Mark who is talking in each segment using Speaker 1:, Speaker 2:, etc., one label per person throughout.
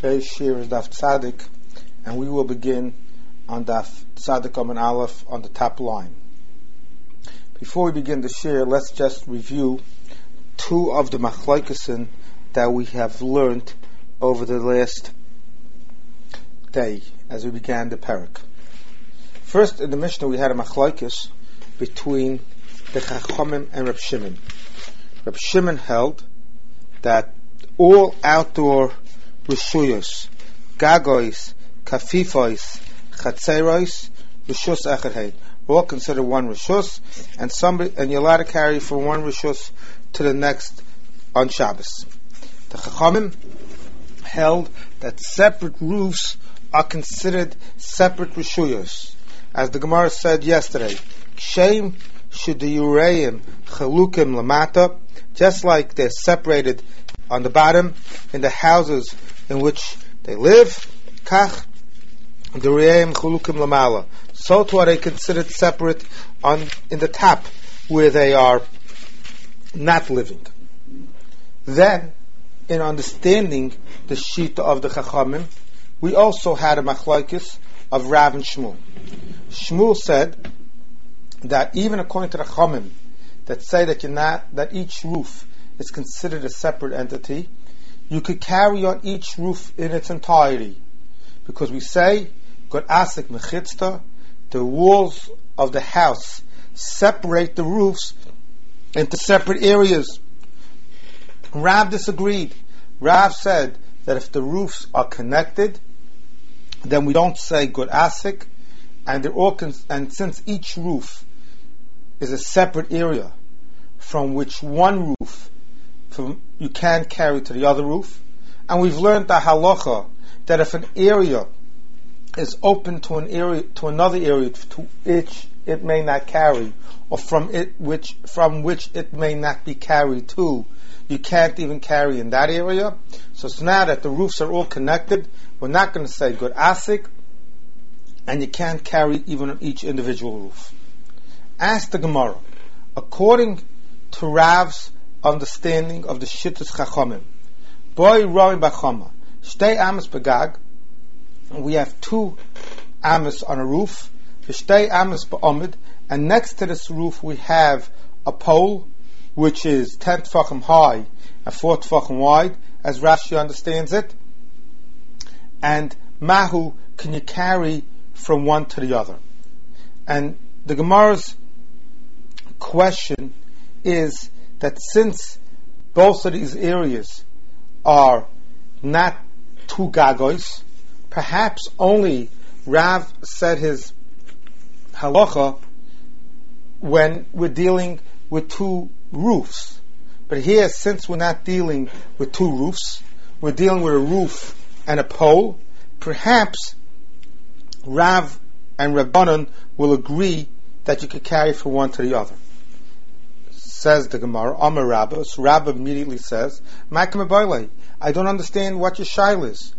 Speaker 1: Today's shir is Daf Tzadik, and we will begin on Daf Tzadik Amud Aleph on the top line. Before we begin the shir, let's just review two of the machlokesen that we have learned over the last day as we began the parak. First, in the Mishnah, we had a machlokes between the Chachamim and Reb Shimon. Reb Shimon held that all outdoor rishuyos, gagois, kafifos, chatzeros, rishus echad, all considered one rishus, and you're allowed to carry from one rishus to the next on Shabbos. The Chachamim held that separate roofs are considered separate rishuyos, as the Gemara said yesterday. Kshem shudiyureim chalukim lamata, just like they're separated on the bottom in the houses in which they live, kach dureim chalukim lamala, so too are they considered separate in the top where they are not living. Then, in understanding the shita of the Chachamim, we also had a machlokes of Rav and Shmuel. Shmuel said that even according to the Chachamim, that say that each roof is considered a separate entity, you could carry on each roof in its entirety, because we say God asik mechitzta, the walls of the house separate the roofs into separate areas. Rav disagreed. Rav said that if the roofs are connected, then we don't say God asik, and they're all and since each roof is a separate area from which one roof you can carry to the other roof, and we've learned the halacha that if an area is open to another area to which it may not carry, or from which it may not be carried to, you can't even carry in that area. So it's now that the roofs are all connected, we're not going to say good asik, and you can't carry even on each individual roof. Ask the Gemara, according to Rav's understanding of the Shittas Chachamim, boy roi bachama, shtei amas begag, we have two amas on a roof, shtei amas ba'omid, and next to this roof we have a pole which is 10 tefachim high and 4 tefachim wide, as Rashi understands it. And mahu, can you carry from one to the other? And the Gemara's question is that since both of these areas are not two gagois, perhaps only Rav said his halacha when we're dealing with two roofs. But here, since we're not dealing with two roofs, we're dealing with a roof and a pole, perhaps Rav and Rabbanan will agree that you could carry from one to the other. Says the Gemara, Amar Rabba. So Rabba immediately says, I don't understand what your shaila is.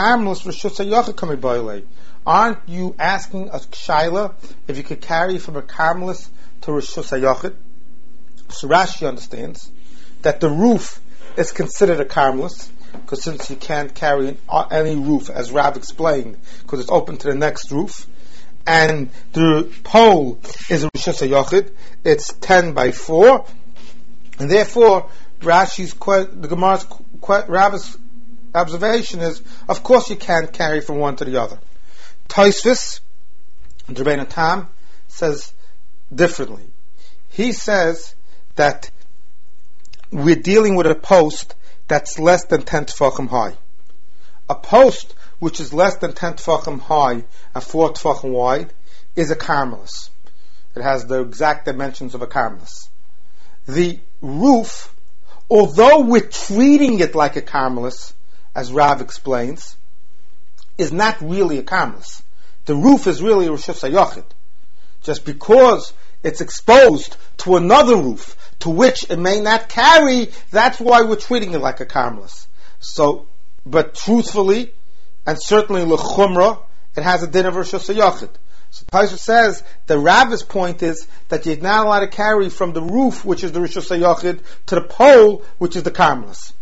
Speaker 1: Aren't you asking a shaila if you could carry from a karmelis to Rishus HaYachid? So Rashi understands that the roof is considered a karmelis, because since you can't carry any roof, as Rav explained, because it's open to the next roof, and the pole is a Rishus HaYachid, it's 10 by 4, and therefore the Gemara's Rav's observation is, of course you can't carry from one to the other. Tosfos, Rabbeinu Tam, says differently. He says that we're dealing with a post that's less than 10 tefachim high. A post which is less than 10 tefachim high and 4 tefachim wide is a karmelis. It has the exact dimensions of a karmelis. The roof, although we're treating it like a karmelis, as Rav explains, is not really a karmelis. The roof is really a Rishus HaYachid. Just because it's exposed to another roof to which it may not carry, that's why we're treating it like a karmelis. So, but truthfully, and certainly l'chumra, it has a din of Rishus HaYachid. So Tosfos says the Rav's point is that you're not allowed to carry from the roof, which is the Rishus HaYachid, to the pole, which is the karmelis.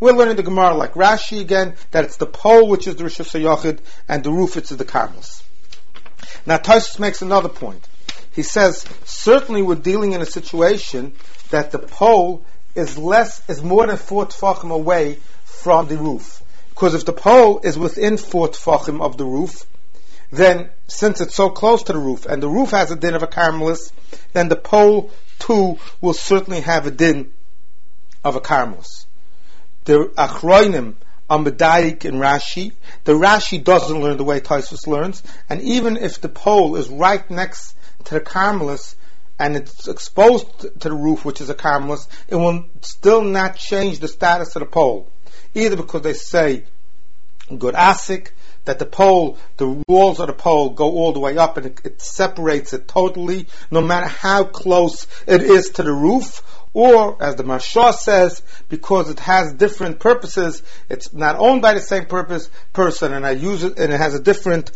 Speaker 1: We're learning the Gemara like Rashi again, that it's the pole which is the Rishus HaYachid, and the roof which is the Karmelis. Now Tosfos makes another point. He says, certainly we're dealing in a situation that the pole is more than 4 tefachim away from the roof. Because if the pole is within 4 tefachim of the roof, then since it's so close to the roof, and the roof has a din of a Karmelis, then the pole too will certainly have a din of a Karmelis. The Achroinim on Medayik in Rashi, the Rashi doesn't learn the way Tosfos learns, and even if the pole is right next to the Karmelis, and it's exposed to the roof, which is a Karmelis, it will still not change the status of the pole. Either because they say, good asik, that the walls of the pole go all the way up and it separates it totally, no matter how close it is to the roof, or, as the Maharsha says, because it has different purposes, it's not owned by the same person, and it has a different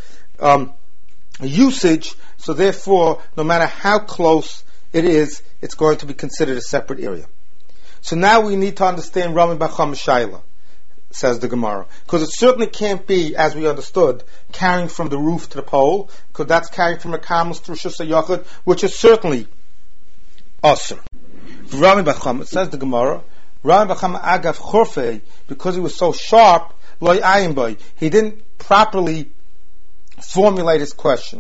Speaker 1: usage, so therefore, no matter how close it is, it's going to be considered a separate area. So now we need to understand Rami Bar Chama Shaila, says the Gemara, because it certainly can't be, as we understood, carrying from the roof to the pole, because that's carrying from a Karmelis to Rishus HaYachid, which is certainly Asur. Rami Bar Chama, says the Gemara, Rami Bar Chama Agav Chorfei, because he was so sharp, Loi Ayin Boi, he didn't properly formulate his question.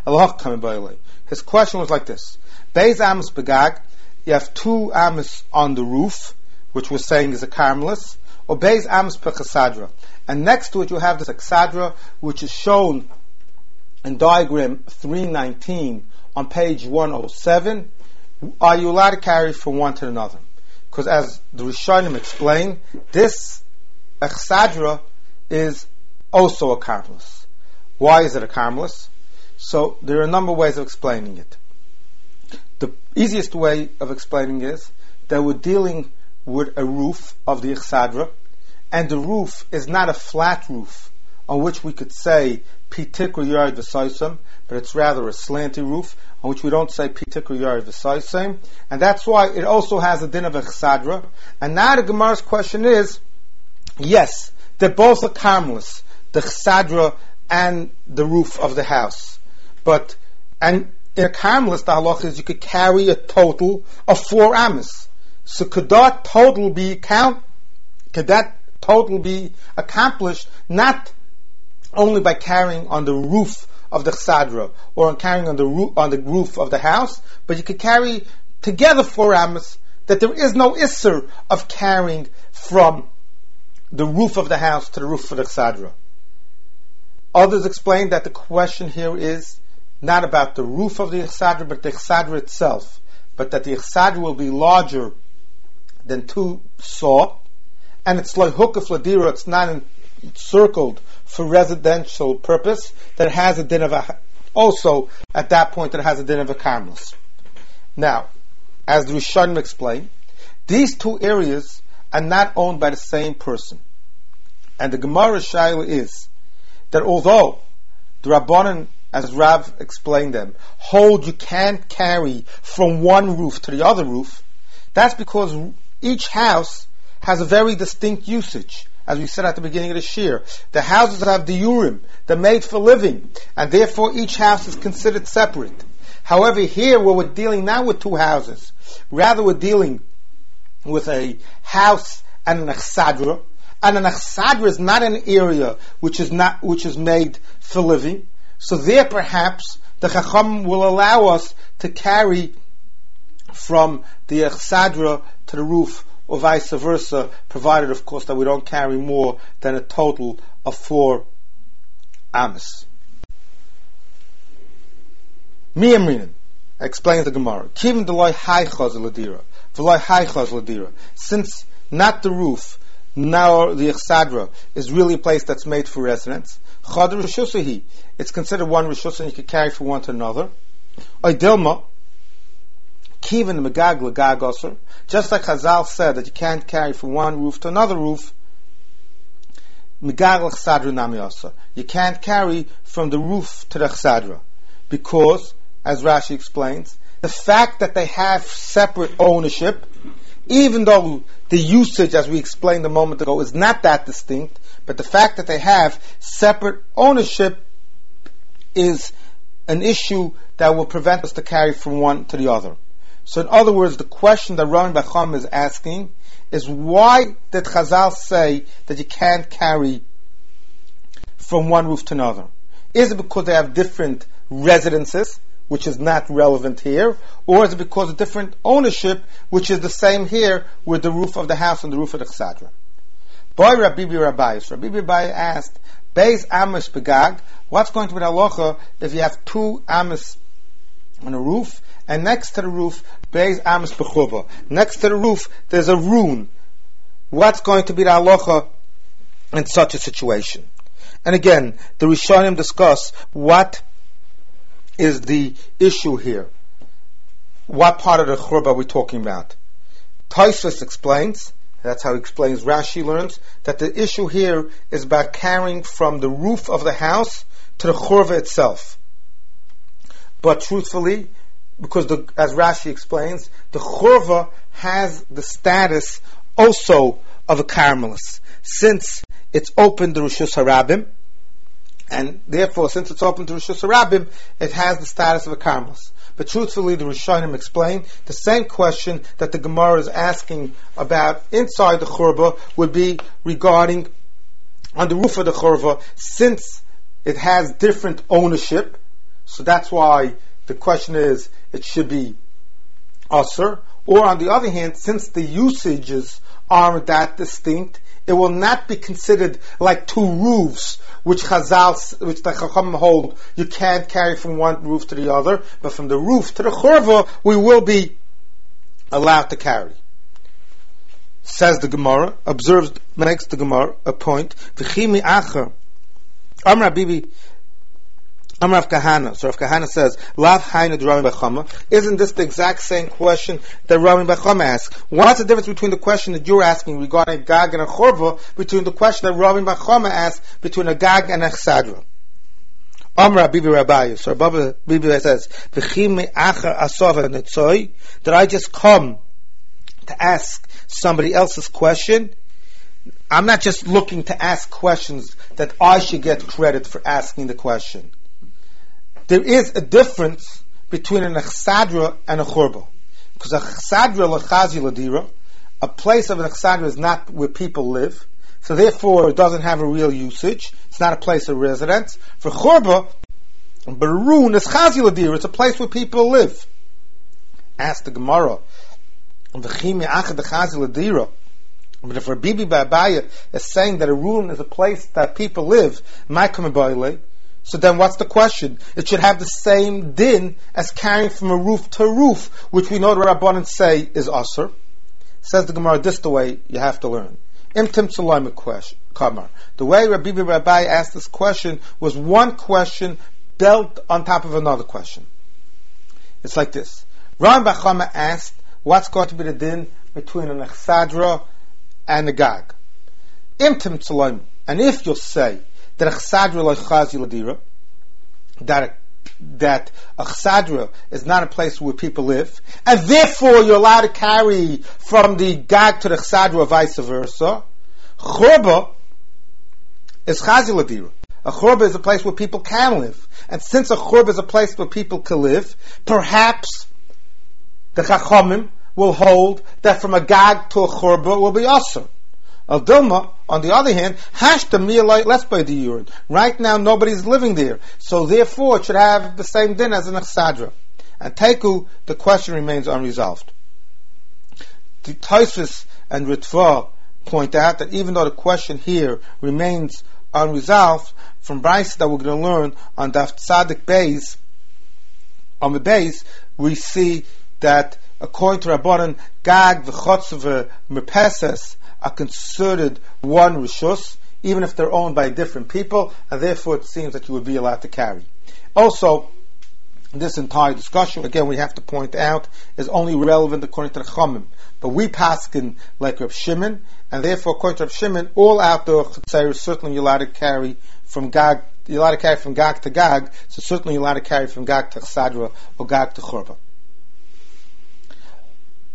Speaker 1: His question was like this: Beis Amos Begag, you have 2 Amos on the roof, which we're saying is a Karmelis, or Beis Amos Pechachsadra, and next to it you have this Chsadra, which is shown in diagram 319 on page 107. Are you allowed to carry from one to another? Because as the Rishonim explain, this Chsadra is also a Karmelis. Why is it a Karmelis? So there are a number of ways of explaining it. The easiest way of explaining is that we're dealing with a roof of the Chsadra, and the roof is not a flat roof on which we could say Pitikru Yared V'Saisam, but it's rather a slanty roof on which we don't say Pitikru Yared V'Saisam, and that's why it also has a din of a Chsadra. And now the Gemara's question is, yes, they're both a Karmelis, the Chsadra and the roof of the house. And in a Karmelis, the halacha is you could carry a total of 4 Amos. So could that total be accomplished not only by carrying on the roof of the Chsadra or carrying on the roof of the house, but you could carry together 4 Amos, that there is no Isser of carrying from the roof of the house to the roof of the Chsadra. Others explain that the question here is not about the roof of the Chsadra, but the Chsadra itself, but that the Chsadra will be larger than 2 saw, and it's like hukaf ladira, it's not encircled for residential purpose, that it has a din of a, also at that point it has a din of a Karmelis. Now, as the Rishonim explain, these 2 areas are not owned by the same person. And the Gemara Shaila is that although the Rabbanan, as Rav explained them, hold you can't carry from one roof to the other roof, that's because each house has a very distinct usage. As we said at the beginning of the shir, the houses have the Urim, they're made for living, and therefore each house is considered separate. However, here where we're dealing not with 2 houses, rather we're dealing with a house and an Chsadra, and an Chsadra is not an area which is made for living. So there perhaps the Chacham will allow us to carry from the Chsadra to the roof, or vice versa, provided of course that we don't carry more than a total of 4 Amos. Miyamrinan explains the Gemara, Kivin Deloy Haichaz Ladira, Veloy Haichaz Ladira, since not the roof nor the Chsadra is really a place that's made for residence, Chadar Rishusahi, it's considered one Rishus and you can carry from one to another. Oidilma, Kivin Megag Legag Osir, just like Chazal said that you can't carry from one roof to another roof, Megag Chsadra Nami Osir, you can't carry from the roof to the Chsadra, because, as Rashi explains, the fact that they have separate ownership even though the usage, as we explained a moment ago, is not that distinct, but the fact that they have separate ownership is an issue that will prevent us to carry from one to the other. So in other words, the question that Rami Bar Chama is asking is, why did Chazal say that you can't carry from one roof to another? Is it because they have different residences, which is not relevant here, or is it because of different ownership, which is the same here with the roof of the house and the roof of the chsadra? Boy, Rabbi Rabbi asked, Beis Amos Begag, what's going to be the halacha if you have two Amos on a roof, and next to the roof, Beis Amos Bechuba. Next to the roof, there's a rune. What's going to be the halacha in such a situation? And again, the Rishonim discuss what is the issue here. What part of the churba are we talking about? Tosfos explains, that's how he explains, Rashi learns, that the issue here is about carrying from the roof of the house to the churva itself. But truthfully, because as Rashi explains, the churva has the status also of a karmelis, since it's open to Rishus Harabim, and therefore, since it's open to Rishus Harabim, it has the status of a karmelis. But truthfully, the Rishonim explain the same question that the Gemara is asking about inside the churba would be regarding on the roof of the churva, since it has different ownership. So that's why the question is, it should be asur. Or on the other hand, since the usages aren't that distinct, it will not be considered like two roofs, which the Chacham hold you can't carry from one roof to the other, but from the roof to the churva we will be allowed to carry. Says the Gemara, makes the Gemara a point. V'chimi acher, Amar Bibi, Amar Rav Kahana. So Rav Kahana says, Lav Hainu de Rami Bar Chama. Isn't this the exact same question that Rami Bar Chama asked? What's the difference between the question that you're asking regarding a Gag and a Chorva, between the question that Rami Bar Chama asked between a Gag and a Chsadra? Amar Bibi Rabbi. So Rabbi Bibi says, V'chimi acher asov netzoi. Did I just come to ask somebody else's question? I'm not just looking to ask questions that I should get credit for asking the question. There is a difference between an chsadra and a churba. Because a chsadra lechazi ladira, a place of an chsadra is not where people live, so therefore it doesn't have a real usage. It's not a place of residence. For churba, barun is chazi ladira, it's a place where people live. Ask the Gemara, v'chimi achad chazi ladira. But if Rabbi Ba'abaya is saying that a rune is a place that people live, so then what's the question? It should have the same din as carrying from a roof to a roof, which we know the Rabbanan say is asur. Says the Gemara, this is the way you have to learn. Imtim Tzalaim Kamar. The way Rabbi Ba'abaya asked this question was one question built on top of another question. It's like this. Rami Bar Chama asked, what's going to be the din between an chsadra and a gag? Imtim Tzalaim. And if you'll say that a chsadra like chazi ladira, that a chsadra is not a place where people live, and therefore you're allowed to carry from the gag to the chsadra or vice versa, churba is chazi ladira. A churba is a place where people can live. And since a churba is a place where people can live, perhaps the chachamim will hold that from a gag to a churba will be asur. Al Dilma, on the other hand, hashta miyalai less by the urine. Right now, nobody's living there, so therefore it should have the same din as an chsadra. And Teiku, the question remains unresolved. The Tosfos and Ritva point out that even though the question here remains unresolved, from Bryce that we're going to learn on Daf Tzadik Beis, on the base, we see that according to Rabbanan, Gag v'chotz v'merpeses are considered one rishus, even if they're owned by different people, and therefore it seems that you would be allowed to carry. Also, this entire discussion, again, we have to point out, is only relevant according to the Chachamim. But we paskin like Reb Shimon, and therefore, according to Reb Shimon, all outdoor chutzeros certainly you're allowed to carry from Gag. You're allowed to carry from Gag to Gag, so certainly you're allowed to carry from Gag to Chsadra or Gag to Churba.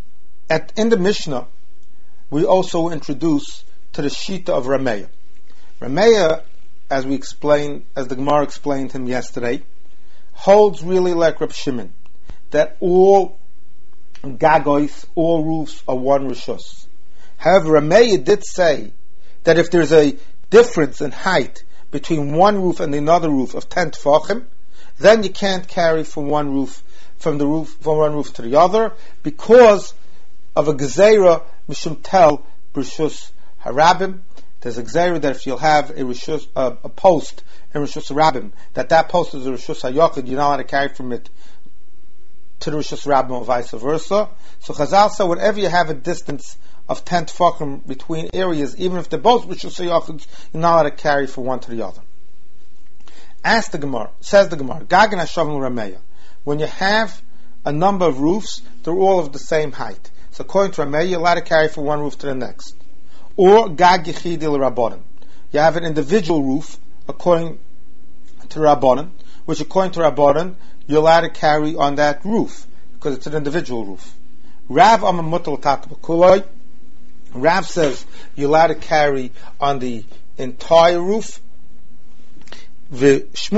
Speaker 1: In the Mishnah, we also introduce to the Shita of Rameya. Rameya, as the Gemara explained him yesterday, holds really like Reb Shimon, that all gagois, all roofs are one rishus. However, Rameya did say that if there's a difference in height between one roof and another roof of 10 tefachim, then you can't carry from one roof to the other, because of a gezeira mishum tel b'rishus harabim. There's a gezeira that if you'll have a post in rishus harabim, that post is a rishus hayachid, you're not allowed to carry from it to the rishus harabim or vice versa. So Chazal said, whenever you have a distance of 10 tefachim between areas, even if they're both rishus hayachids, you're not allowed to carry from one to the other. Says the Gemara, Gagan Hashavim Rameya. When you have a number of roofs, they're all of the same height. So according to Rameya, you're allowed to carry from one roof to the next. Or Gag Yechidi L'Rabbanan. You have an individual roof, according to Rabbanan, which according to Rabbanan, you're allowed to carry on that roof, because it's an individual roof. Rav Amamutal Tatbakuloi. Rav says you're allowed to carry on the entire roof. According to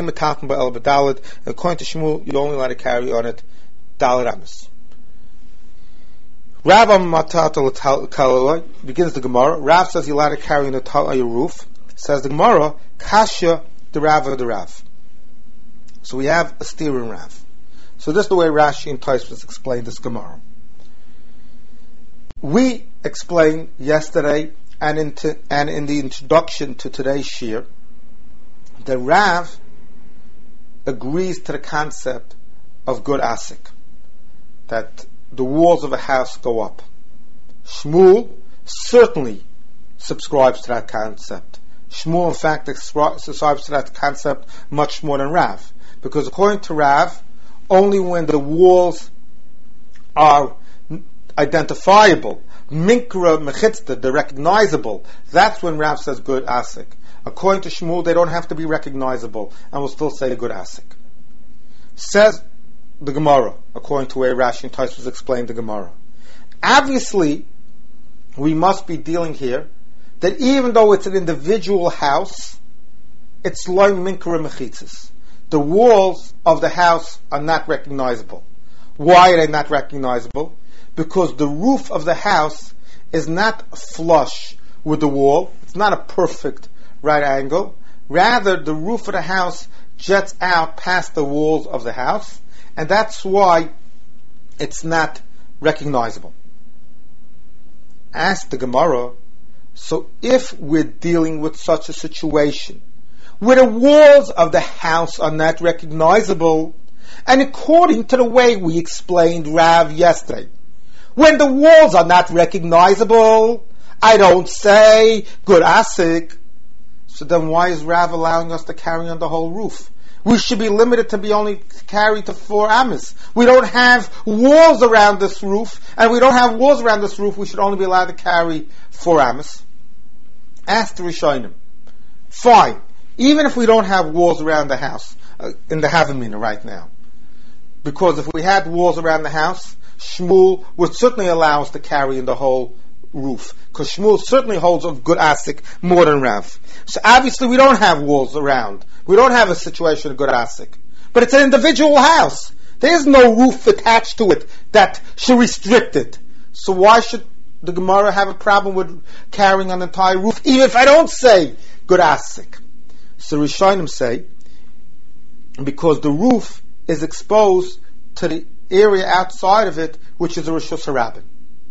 Speaker 1: Shmuel, you're only allowed to carry on it Daled Amis. Rav Amamutal begins the Gemara. Rav says you're allowed to carry on the entire roof. Says the Gemara, Kasha the Rav of the Rav. So we have a steer in Rav. So this is the way Rashi and Tosfos explained this Gemara. We explained yesterday and in the introduction to today's shir, the Rav agrees to the concept of good asik, that the walls of a house go up. Shmuel certainly subscribes to that concept. Shmuel, in fact, subscribes to that concept much more than Rav, because according to Rav, only when the walls are identifiable, minkra mechitzta, they're recognizable, that's when Rav says good asik. According to Shmuel, they don't have to be recognizable, and will still say a good asik. Says the Gemara, according to where Rashi and Tosfos explained the Gemara. Obviously, we must be dealing here that even though it's an individual house, it's loy minkra mechitzas. The walls of the house are not recognizable. Why are they not recognizable? Because the roof of the house is not flush with the wall. It's not a perfect right angle. Rather, the roof of the house jets out past the walls of the house, and that's why it's not recognizable. Ask the Gemara, so if we're dealing with such a situation where the walls of the house are not recognizable, and according to the way we explained Rav yesterday, when the walls are not recognizable, I don't say good asik. So then why is Rav allowing us to carry on the whole roof? We should be limited to be only carried to 4 amas. We don't have walls around this roof, and we don't have walls around this roof, we should only be allowed to carry 4 amas. Ask the Rishonim. Fine. Even if we don't have walls around the house, in the Havamina right now. Because if we had walls around the house, Shmuel would certainly allow us to carry in the whole roof, because Shmuel certainly holds a good asik more than Rav. So obviously we don't have walls around. We don't have a situation of good asik. But it's an individual house. There is no roof attached to it that should restrict it. So why should the Gemara have a problem with carrying an entire roof, even if I don't say good asik? So Rishonim say, because the roof is exposed to the area outside of it, which is a Rishus Harabim.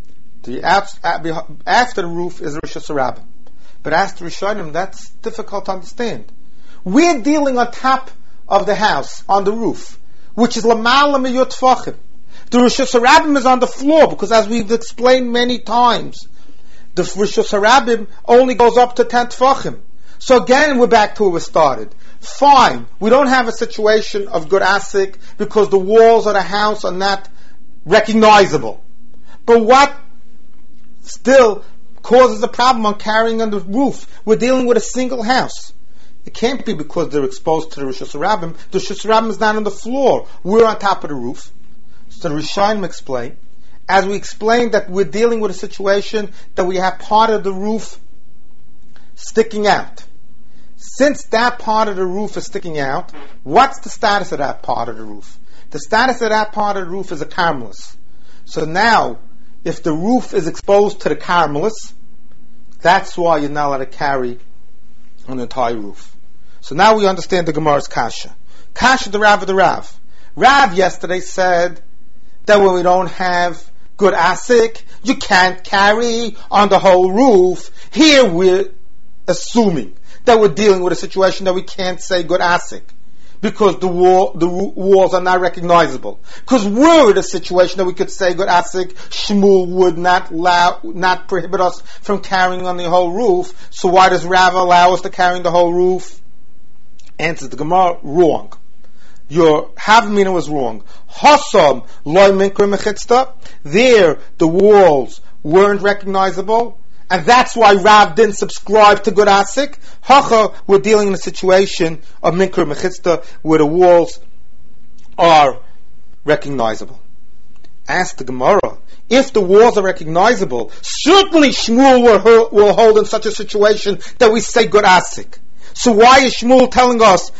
Speaker 1: After the roof is a Rishus Harabim. But as to Rishonim, that's difficult to understand. We're dealing on top of the house, on the roof, which is Lamala Miyot Tfachim. The Rishus Harabim is on the floor, because as we've explained many times, the Rishus Harabim only goes up to 10 Tfachim. So again, we're back to where we started. Fine, we don't have a situation of good asik because the walls of the house are not recognizable. But what still causes a problem on carrying on the roof? We're dealing with a single house. It can't be because they're exposed to the Rishus Harabim. The Rishus Harabim is not on the floor. We're on top of the roof. So the Rishonim explain, as we explained that we're dealing with a situation that we have part of the roof sticking out. Since that part of the roof is sticking out, what's the status of that part of the roof? The status of that part of the roof is a carmelis. So now, if the roof is exposed to the carmelis, that's why you're not allowed to carry on the entire roof. So now we understand the Gemara's kasha. Kasha the Rav of the Rav. Rav yesterday said that when we don't have good asik, you can't carry on the whole roof. Here we're assuming that we're dealing with a situation that we can't say good asik because the walls are not recognizable. Because we're in a situation that we could say good asik, Shmuel would not prohibit us from carrying on the whole roof. So why does Rav allow us to carry on the whole roof? Answers the Gemara, wrong. Your Havamina was wrong. Hasam loy minkra mechitzta. There, the walls weren't recognizable, and that's why Rav didn't subscribe to good asik. Hacha, we're dealing in a situation of minkra mechitzta where the walls are recognizable. Ask the Gemara, if the walls are recognizable, certainly Shmuel will hold in such a situation that we say good asik. So why is Shmuel telling us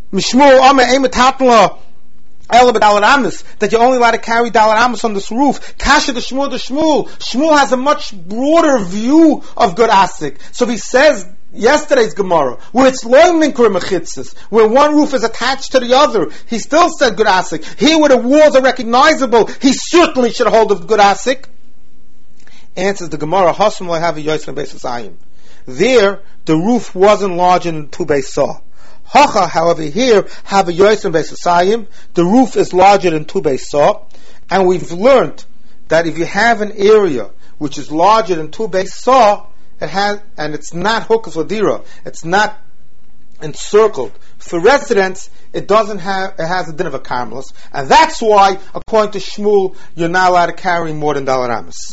Speaker 1: that you're only allowed to carry dalar amos on this roof? Kasha the Shmuel. Shmuel has a much broader view of good asik. So if he says yesterday's Gemara, where it's loy minkra mechitzas, where one roof is attached to the other, he still said good asik. Here where the walls are recognizable, he certainly should hold of good asik. Answers the Gemara, Hasam lo have a yoysen beis asayim. There, the roof wasn't larger than 2 beis saw. Hacha, however, here have a yoysen beis asayim. The roof is larger than 2 beis saw, and we've learned that if you have an area which is larger than 2 beis saw, and it's not hukaf ladira, it's not encircled for residents, it has a din of a carmelis, and that's why, according to Shmuel, you're not allowed to carry more than dalar amos.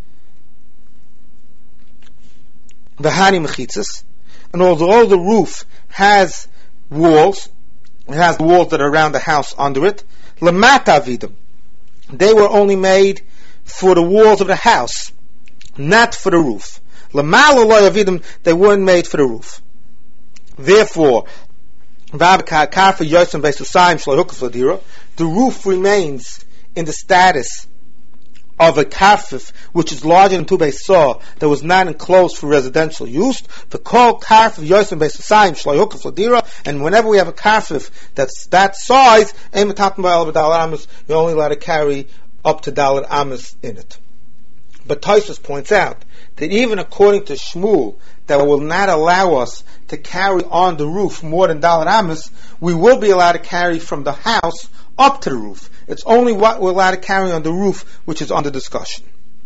Speaker 1: V'hani mechitzas, and although the roof has walls, it has the walls that are around the house under it, lamata avidim, they were only made for the walls of the house, not for the roof. Lamala loy avidim, they weren't made for the roof. Therefore, the roof remains in the status of a karfif, which is larger than 2 beis saw, that was not enclosed for residential use. The call karfif yosim beis asayim shloy hukaf ladira, and whenever we have a karfif that's that size, you're only allowed to carry up to dalar amos in it. But Tosfos points out that even according to Shmuel, that will not allow us to carry on the roof more than dalar amos, we will be allowed to carry from the house up to the roof. It's only what we're allowed to carry on the roof which is under discussion.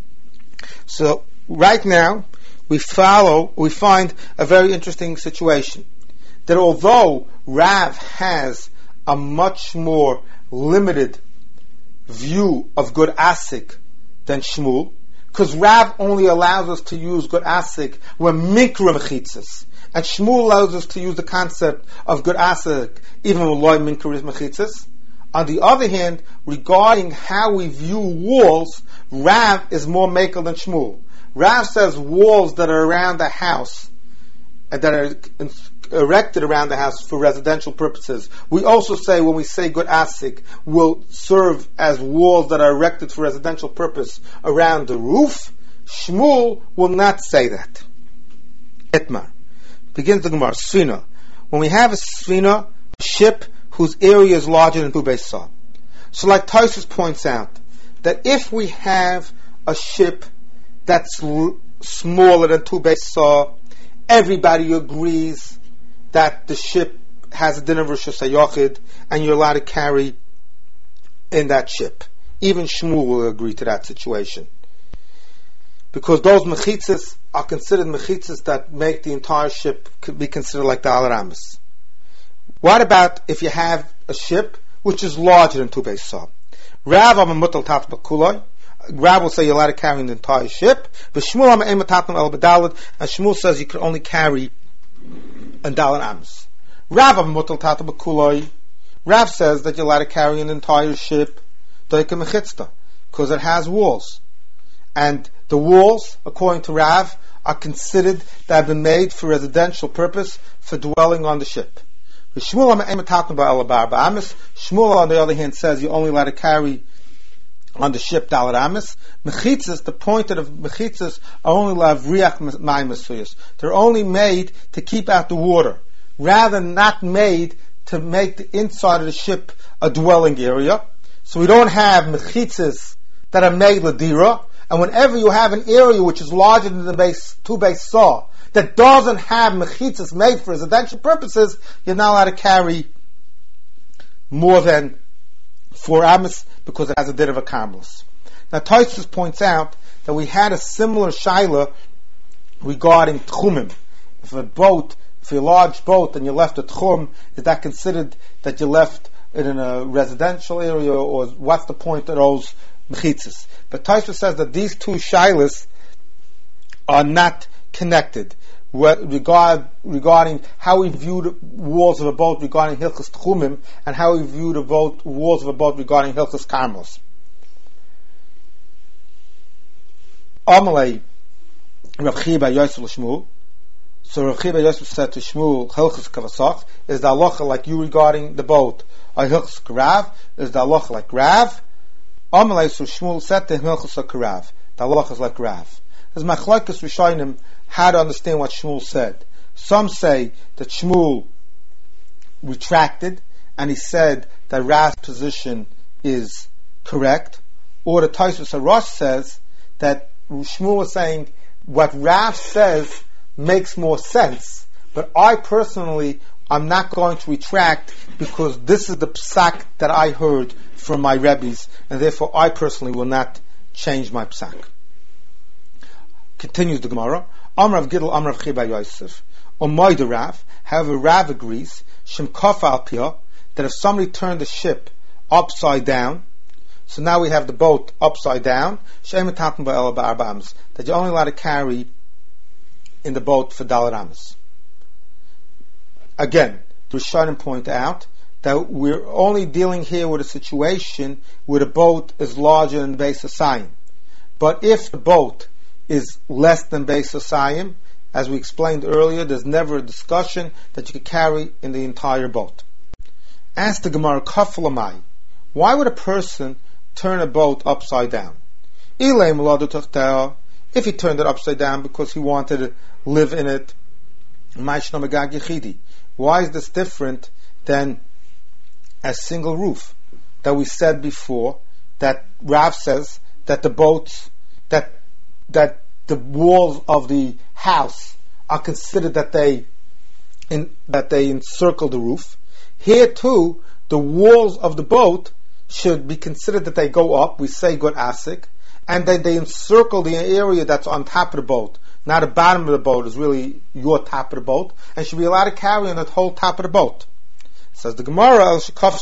Speaker 1: So right now we find a very interesting situation, that although Rav has a much more limited view of good asik than Shmuel, because Rav only allows us to use good asik when minkra mechitzas, and Shmuel allows us to use the concept of good asik even when loy minkra mechitzas. On the other hand, regarding how we view walls, Rav is more makel than Shmuel. Rav says walls that are around the house and that are erected around the house for residential purposes. We also say when we say good asik will serve as walls that are erected for residential purpose around the roof. Shmuel will not say that. Etmar. Begins the Gemara. Sfina. When we have a sfina, ship, whose area is larger than 2 beis saw. So like Tosfos points out, that if we have a ship that's smaller than 2 beis saw, everybody agrees that the ship has a din of Rosh Hashanah, and you're allowed to carry in that ship. Even Shmuel will agree to that situation. Because those mechitzas are considered mechitzas that make the entire ship be considered like dalar amos. What about if you have a ship which is larger than 2 beis saw? Rav will say you're allowed to carry the entire ship, but Shmuel and Shmuel says you can only carry a dalar amos. Rav says that you're allowed to carry an entire ship, because it has walls. And the walls, according to Rav, are considered to have been made for residential purpose, for dwelling on the ship. Shmuel, on the other hand, says you're only allowed to carry on the ship Dalet Amis. Mechitzas, the point of mechitzas, are only lavriach mayim mesuyos. They're only made to keep out the water, rather than not made to make the inside of the ship a dwelling area. So we don't have mechitzas that are made ladira. And whenever you have an area which is larger than the base, 2 base saw, that doesn't have mechitzas made for residential purposes, you're not allowed to carry more than 4 amis because it has a bit of a karmelis. Now Tosfos points out that we had a similar shaila regarding tchumim. If you're a large boat and you left a tchum, is that considered that you left it in a residential area, or what's the point of those mechitzas? But Tosfos says that these two shailas are not connected regarding how we view the walls of a boat regarding Hilchos Tchumim, and how we view the walls of a boat regarding Hilchos Karmelos. Amalei Rav Chiba Yosef Shmuel. So Rav Chiba Yosef said to Shmuel, Hilchos Kavasach is the halacha like you regarding the boat. Hilchos Karav is the halacha like Rav. Amalei, so Shmuel said to him, Hilchos Karav. The halacha is like Rav. There's machlokes rishonim how to understand what Shmuel said. Some say that Shmuel retracted and he said that Rav's position is correct, or the Tosfos HaRosh says that Shmuel was saying what Rav says makes more sense, but I personally I'm not going to retract because this is the psak that I heard from my Rebbes, and therefore I personally will not change my psak. Continues the Gemara. Amrav Gidl, Amrav Chiba Yosef. Omoid Rav. However, Rav agrees, Shem Kofa Al Piyah, that if somebody turned the ship upside down, so now we have the boat upside down, Shem Etatim Ba'el Ba'arba'ams, that you're only allowed to carry in the boat for Dalet Amis. Again, the Rishonim point out that we're only dealing here with a situation where the boat is larger than Beis Hasayim. But if the boat is less than Beis Hasayim, as we explained earlier, there's never a discussion that you could carry in the entire boat. Ask the Gemara, Kafalamai, why would a person turn a boat upside down? If he turned it upside down because he wanted to live in it, why is this different than a single roof? That we said before, that Rav says that the boats, that the walls of the house are considered that they encircle the roof. Here too, the walls of the boat should be considered that they go up. We say good asik, and then they encircle the area that's on top of the boat. Now the bottom of the boat is really your top of the boat, and should be allowed to carry on the whole top of the boat. Says the Gemara,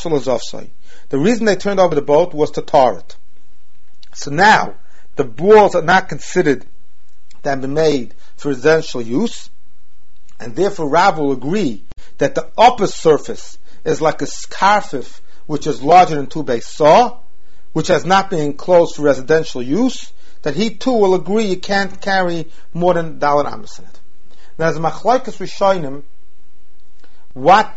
Speaker 1: the reason they turned over the boat was to tar it. So now the walls are not considered to have been made for residential use, and therefore Rav will agree that the upper surface is like a skarfif, which is larger than 2 base saw, which has not been enclosed for residential use, that he too will agree you can't carry more than Dalet Amis in it. Now, as machlokes rishonim, what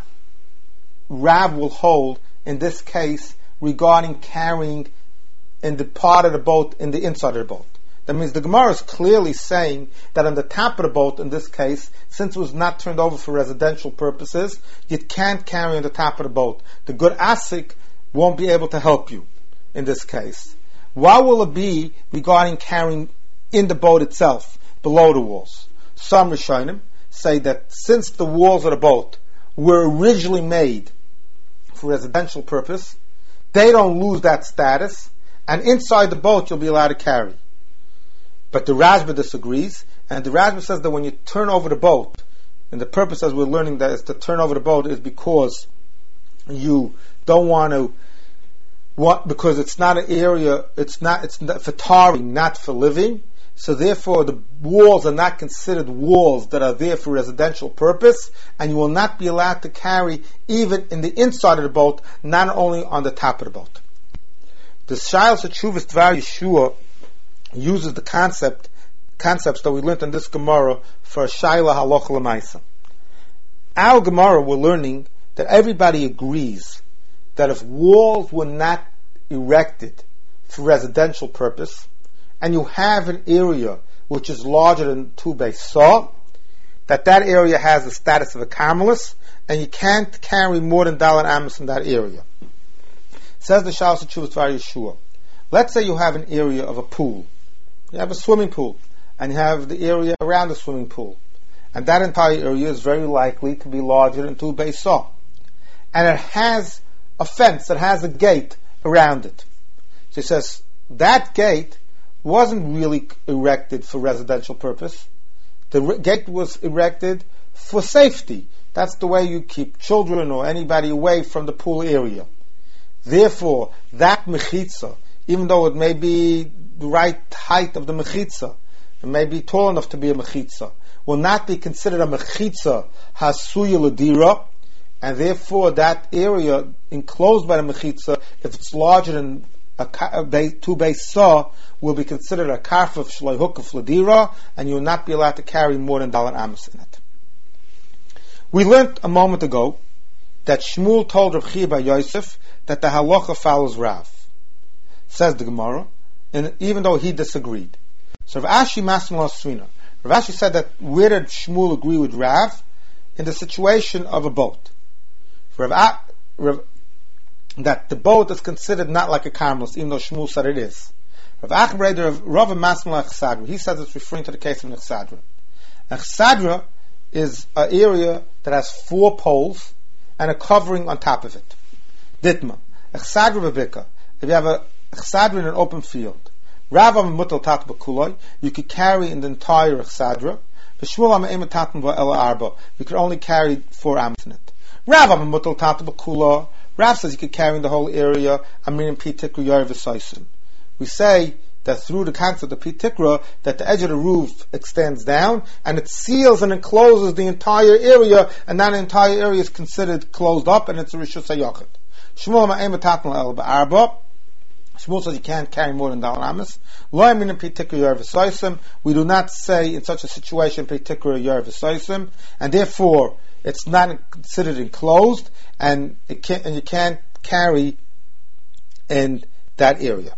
Speaker 1: Rav will hold in this case regarding carrying in the part of the boat, in the inside of the boat. That means the Gemara is clearly saying that on the top of the boat, in this case, since it was not turned over for residential purposes, you can't carry on the top of the boat. The good asik won't be able to help you in this case. What will it be regarding carrying in the boat itself, below the walls? Some Rishonim say that since the walls of the boat were originally made for residential purpose, they don't lose that status, and inside the boat you'll be allowed to carry. But the Rashba disagrees, and the Rashba says that when you turn over the boat, and the purpose, as we're learning, that is to turn over the boat is because you don't want to, because it's not an area, it's not for tarring, not for living. So therefore the walls are not considered walls that are there for residential purpose, and you will not be allowed to carry even in the inside of the boat, not only on the top of the boat. The Shailas Teshuvas Dvar Yeshua uses the concepts that we learned in this Gemara for a Shaila Halacha L'Maisa. Our Gemara, we're learning that everybody agrees that if walls were not erected for residential purpose, and you have an area which is larger than 2 Beis Sah, that area has the status of a Carmelis, and you can't carry more than Dalet Amos in that area. Says the Shailas Teshuvas Dvar Yeshua. Let's say you have an area of a pool. You have a swimming pool, and you have the area around the swimming pool. And that entire area is very likely to be larger than 2 Beis Sah. And it has a fence, it has a gate around it. So he says, that gate wasn't really erected for residential purpose. The gate was erected for safety. That's the way you keep children or anybody away from the pool area. Therefore, that mechitza, even though it may be the right height of the mechitza, it may be tall enough to be a mechitza, will not be considered a mechitza hasuya l'dira, and therefore that area enclosed by the mechitza, if it's larger than 2 Beis Sah, will be considered a karfaf shloi hukaf l'dira, and you will not be allowed to carry more than Dalet Amos in it. We learned a moment ago that Shmuel told Rav Chiya bar Yosef that the halacha follows Rav. Says the Gemara, and even though he disagreed. So Rav Ashi Masmel Asrina. Rav Ashi said that where did Shmuel agree with Rav? In the situation of a boat. That the boat is considered not like a Carmelis, even though Shmuel said it is. Rav Achbreder of Rav Masmel Echsadra, he says it's referring to the case of Echsadra. Echsadra is an area that has 4 poles and a covering on top of it. Ditma. Echsadra bebika. If you have a Echsadra in an open field, Rav Mutal Tat B'Kuloi, you could carry in the entire Echsadra. V'Shmuel Am'em Tatam B'El Arba, you could only carry 4 amos in it. Rav Mutal Tat B'Kuloi, Rav says you could carry in the whole area. Amirim Pi Tikra Yer V'Soisim. We say that through the concept of Pi Tikra, that the edge of the roof extends down and it seals and encloses the entire area, and that entire area is considered closed up, and it's a Rishus HaYachid. Shmuel Am'em Tatam B'El Arba. Shmuel says you can't carry more than Dalet Amos. We do not say in such a situation and therefore it's not considered enclosed, and you can't carry in that area.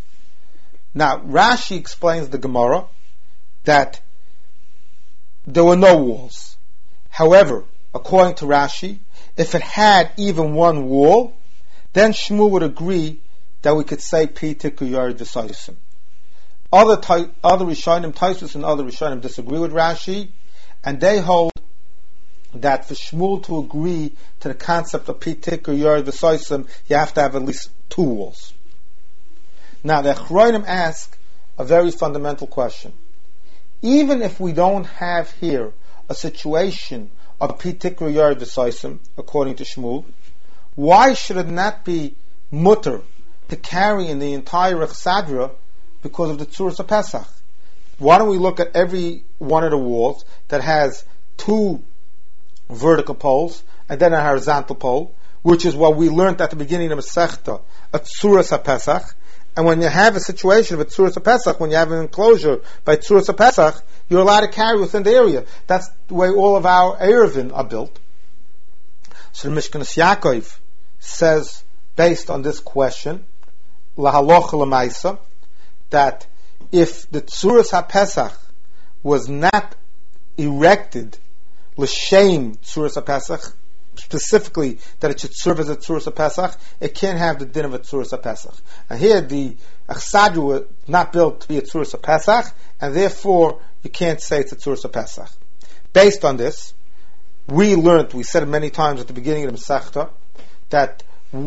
Speaker 1: Now Rashi explains the Gemara that there were no walls. However, according to Rashi, if it had even one wall, then Shmuel would agree that we could say Pi Tikra Yer V'Soisim. Other Rishonim, Taisus and other Rishonim disagree with Rashi, and they hold that for Shmuel to agree to the concept of Pi Tikra Yer V'Soisim, you have to have at least 2 walls. Now the Achronim ask a very fundamental question. Even if we don't have here a situation of Pi Tikra Yer V'Soisim, according to Shmuel, why should it not be mutter to carry in the entire Echsadra because of the Tzuras HaPesach? Why don't we look at every one of the walls that has 2 vertical poles and then a horizontal pole, which is what we learned at the beginning of Masechta, a Tzuras HaPesach. And when you have a situation of a Tzuras HaPesach, when you have an enclosure by Tzuras HaPesach, you're allowed to carry within the area. That's the way all of our Erevin are built. So the Mishkanas Yaakov says, based on this question, lahalocha l'maisa, that if the Tzuras HaPesach was not erected l'shem Tzuras HaPesach, specifically that it should serve as a Tzuras HaPesach, it can't have the din of a Tzuras HaPesach. And here the Echsadra was not built to be a Tzuras HaPesach, and therefore you can't say it's a Tzuras HaPesach. Based on this, we said it many times at the beginning of the Masechta, that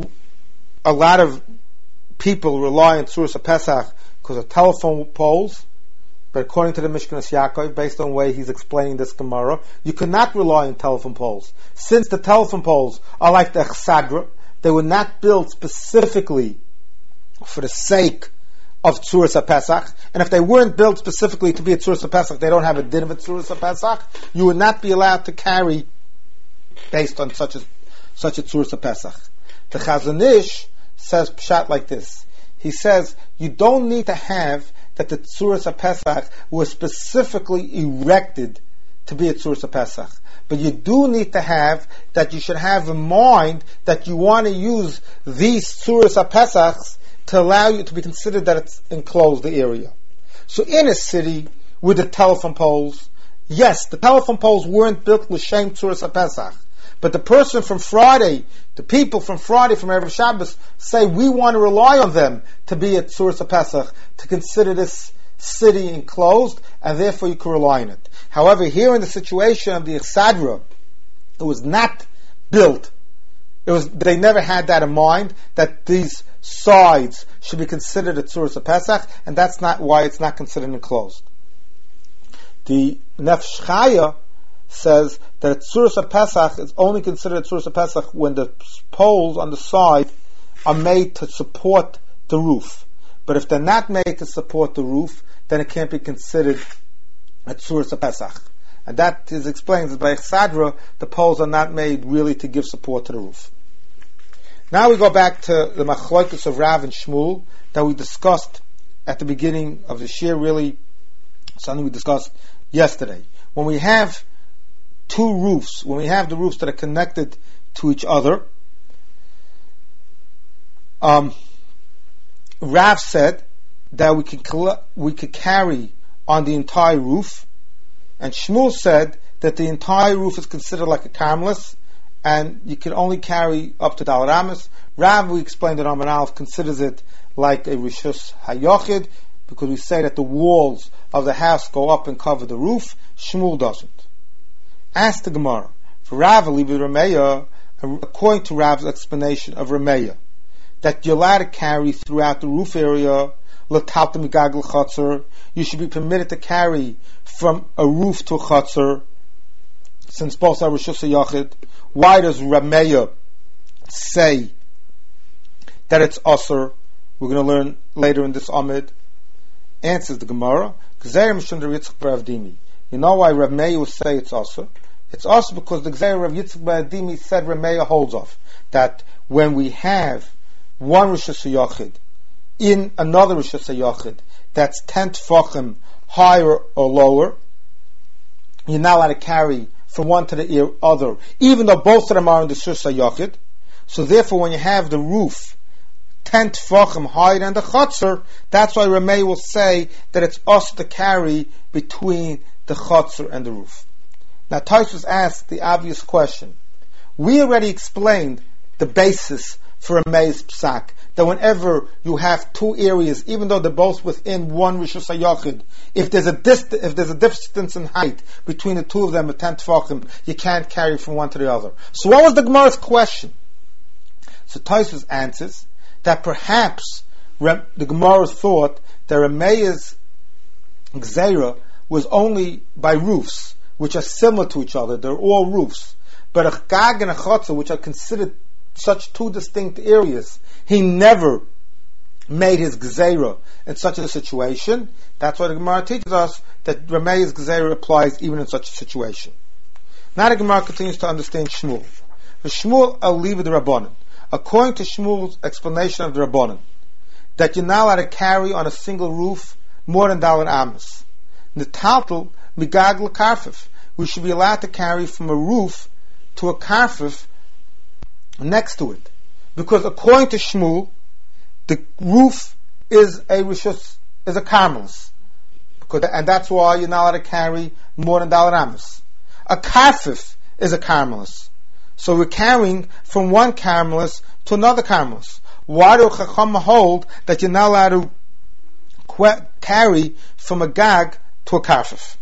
Speaker 1: a lot of people rely on Tzuras HaPesach because of telephone poles, but according to the Mishkanas Yaakov, based on the way he's explaining this Gemara, you cannot rely on telephone poles. Since the telephone poles are like the Echsadra, they were not built specifically for the sake of Tzuras HaPesach, and if they weren't built specifically to be a Tzuras HaPesach, they don't have a din of a Tzuras HaPesach, you would not be allowed to carry based on such a Tzuras HaPesach. The Chazon Ish says pshat like this. he says you don't need to have that the Tzuras HaPesach was specifically erected to be a Tzuras HaPesach. But you do need to have that you should have in mind that you want to use these Tzuras HaPesachs to allow you to be considered that it's enclosed the area. So in a city with the telephone poles, yes, the telephone poles weren't built l'shem Tzuras HaPesach. But the person from Friday, the people from Friday, from Erev Shabbos, say we want to rely on them to be at Tzuras HaPesach, to consider this city enclosed, and therefore you can rely on it. However, here in the situation of the Ichsadra, it was not built. They never had that in mind, that these sides should be considered at Tzuras HaPesach, and that's not why it's not considered enclosed. The Nefesh Chaya says that Tzuras HaPesach is only considered Tzuras HaPesach when the poles on the side are made to support the roof. But if they're not made to support the roof, then it can't be considered a Tzuras HaPesach. And that is explained that by Ichsadra, the poles are not made really to give support to the roof. Now we go back to the Machlokes of Rav and Shmuel that we discussed at the beginning of the shir, really something we discussed yesterday. When we have two roofs, when we have the roofs that are connected to each other, Rav said that we could carry on the entire roof, and Shmuel said that the entire roof is considered like a carmelis, and you can only carry up to Daled Amos. Rav, we explained that Amar Aleph considers it like a Rishus HaYochid, because we say that the walls of the house go up and cover the roof. Shmuel doesn't. Ask the Gemara. For Rav, Rameya, according to Rav's explanation of Rameya, that you're allowed to carry throughout the roof area, you should be permitted to carry from a roof to a chutzner, since both are Rishus HaYochid. Why does Rameya say that it's Asur? We're going to learn later in this Amid. Answers the Gemara. You know why Rameya will say it's Asur? It's Asur because the Gzeir of Yitzchak bar Avdimi said Rameya holds off that when we have one Rishus HaYochid in another Rishus HaYochid that's 10 tefachim higher or lower, you're not allowed to carry from one to the other, even though both of them are in the Rishus HaYochid. So therefore, when you have the roof 10 tefachim higher than the chutzner, that's why Rameya will say that it's us to carry between the chutzner and the roof. Now, Tosfos asked the obvious question. We already explained the basis for Rameya's psak, that whenever you have two areas, even though they're both within one Rishus HaYochid, if there's a distance in height between the two of them, at 10 tefachim, you can't carry from one to the other. So what was the Gemara's question? So Tosfos answers that perhaps the Gemara thought that Rameya's Gzeira was only by roofs, which are similar to each other. They're all roofs. But a Gag and a Chotzer, which are considered such two distinct areas, he never made his Gzeira in such a situation. That's why the Gemara teaches us that Rameya's Gzeira applies even in such a situation. Now the Gemara continues to understand Shmuel. For Shmuel, I'll leave it the Rabbanan. According to Shmuel's explanation of the Rabbanan, that you're not allowed to carry on a single roof more than Daled Amos. Netaltel migag l'karfif. We should be allowed to carry from a roof to a karfif next to it, because according to Shmuel, the roof is a carmelis, and that's why you're not allowed to carry more than Daled Amos. A karfif is a carmelis, so we're carrying from one carmelis to another carmelis. Why do Chacham hold that you're not allowed to carry from a gag to a karfif?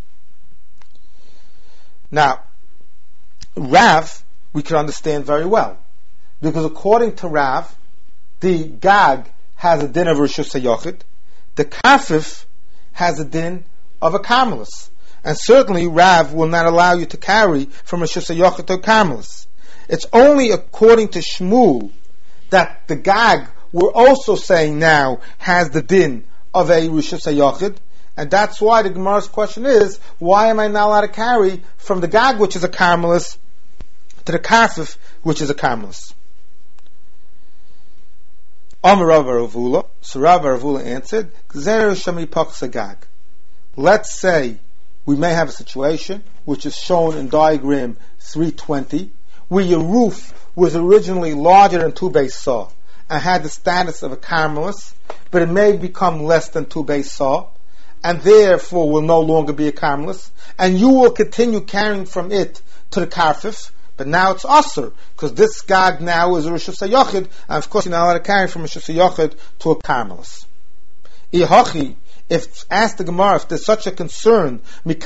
Speaker 1: Now, Rav, we can understand very well, because according to Rav, the gag has a din of Rishus HaYochid, the karfif has a din of a carmelis, and certainly Rav will not allow you to carry from Rishus HaYochid to a carmelis. It's only according to Shmuel that the gag we're also saying now has the din of a Rishus HaYochid, and that's why the Gemara's question is, why am I not allowed to carry from the gag, which is a carmelis, to the karfif, which is a carmelis? Amar Rav Ravula. So Rav Ravula answered, Gzeir Shami Paksagag. Let's say we may have a situation which is shown in diagram 320, where your roof was originally larger than 2 base saw and had the status of a carmelis, but it may become less than 2 base saw, and therefore will no longer be a carmelis, and you will continue carrying from it to the karfif, but now it's aser, because this gag now is a Rosh Hashanah, and of course you're not allowed to carry from a Rosh Hashanah to a carmelis. Ihachi, if asked the Gemara if there's such a concern,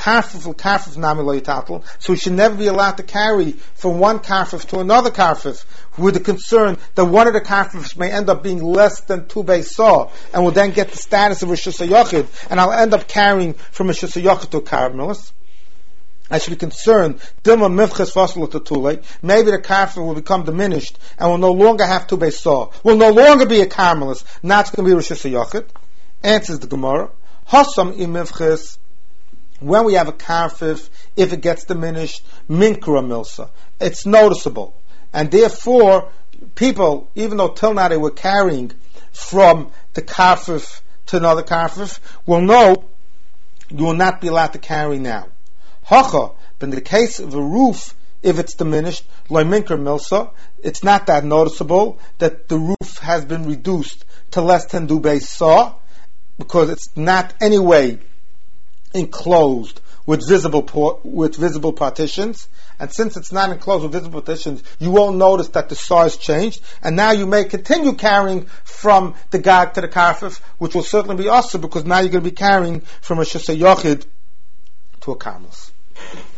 Speaker 1: so we should never be allowed to carry from one karfif to another karfif, with the concern that one of the karfifs may end up being less than 2 base saw, and will then get the status of Rosh Hashanah, and I'll end up carrying from Rosh Hashanah to a carmelis. I should be concerned. Maybe the karfif will become diminished and will no longer have 2 base saw, will no longer be a carmelis. Now it's going to be Rosh Hashanah. Answers the Gemara, Hasam imivches, when we have a karfif, if it gets diminished, minkra milsa, it's noticeable. And therefore, people, even though till now they were carrying from the karfif to another karfif, will know you will not be allowed to carry now. Hacha, but in the case of a roof, if it's diminished, loy minkra milsa, it's not that noticeable that the roof has been reduced to less than 2 base saw, because it's not anyway enclosed with visible partitions, and since it's not enclosed with visible partitions, you won't notice that the size changed, and now you may continue carrying from the gag to the karfif, which will certainly be also because now you're going to be carrying from a shesay yochid to a karmelis.